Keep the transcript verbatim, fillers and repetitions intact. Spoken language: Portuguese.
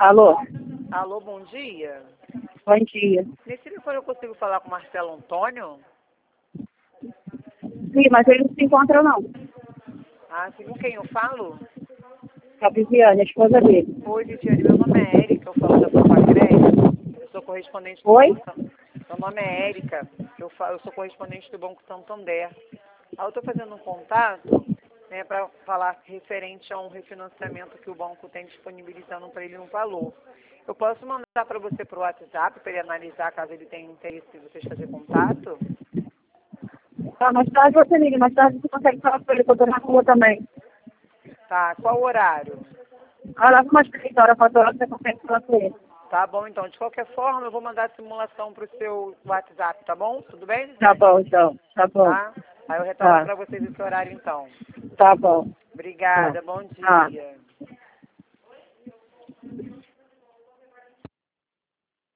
Alô? Alô, bom dia. Bom dia. Nesse telefone eu consigo falar com o Marcelo Antônio? Sim, mas ele não se encontra não. Ah, sim, com quem eu falo? A Viviane, a esposa dele. Oi, Viviane, meu nome é Érica, eu falo da Papacred. Eu sou correspondente do Oi? Banco Santander. Meu nome é Érica, eu, falo, eu sou correspondente do Banco Santander. Aí eu estou fazendo um contato né, para falar referente a um refinanciamento que o banco tem disponibilizando para ele um valor. Eu posso mandar para você para o WhatsApp para ele analisar caso ele tenha interesse em vocês fazer contato? Tá, mais tarde você liga, mais tarde você consegue falar com ele, que eu tô na rua também. Tá, qual horário? Ah, lá com umas três horas, quatro horas você consegue falar com ele. Tá bom, então. De qualquer forma, eu vou mandar a simulação para o seu WhatsApp, tá bom? Tudo bem, Tá Viviane? bom, então. Tá bom. Tá? Aí eu retorno Tá. para vocês esse horário, então. Tá bom. Tá. Obrigada, bom Tá. dia.